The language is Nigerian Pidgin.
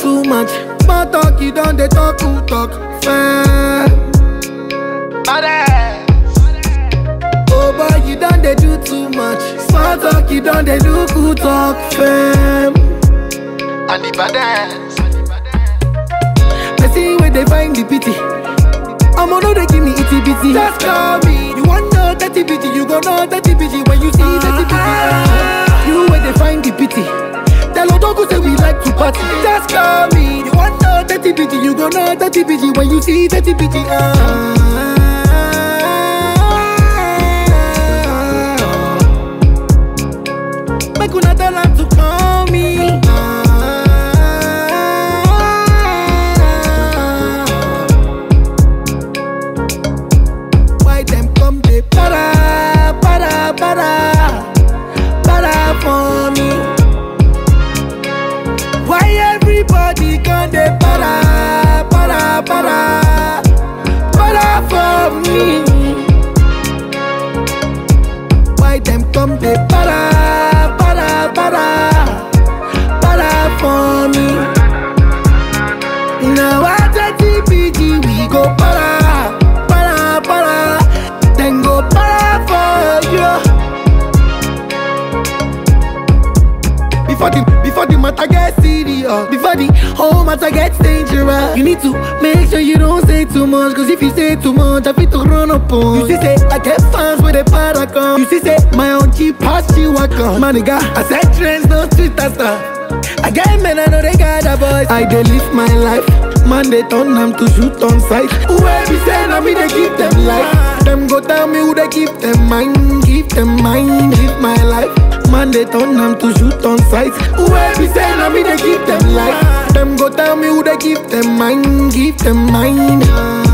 too much. Small talk, you don't they talk, who talk fair. Oh boy, you don't they do too much. Small talk, you don't they do who talk fair. And the baddest. I see where they find the pity. I'm on they give me itty bitty. Just call me. You want know dirty bitty, you gon' know dirty bitty when you see dirty bitty. You where they find the pity. Tell Odogu say we like to party. Just call me. You want know dirty bitty, you gon' know dirty bitty when you see dirty bitty. Make una tell her to call me. Why them come they para for me? Why everybody come they para for me? Why them come they para for me? Now I take TPG, we go para. Then go para for you. Before the matter gets serious, before the whole matter gets dangerous, you need to make sure you don't say too much. Cause if you say too much, I fit to run up on. You see say, I get fans with a paragon. You see say, my own cheap past you I come. My nigga, I said trends, no street stuff. I get men, I know they got a voice. I dey live my life. Man, they turn them to shoot on sight. Whoever say na me, they give them life. Them go tell me who they give them mine. Give them mine, live my life. Man, they turn them to shoot on sight. Whoever say na me, they give them life. Them go tell me who they give them mine. Give them mine.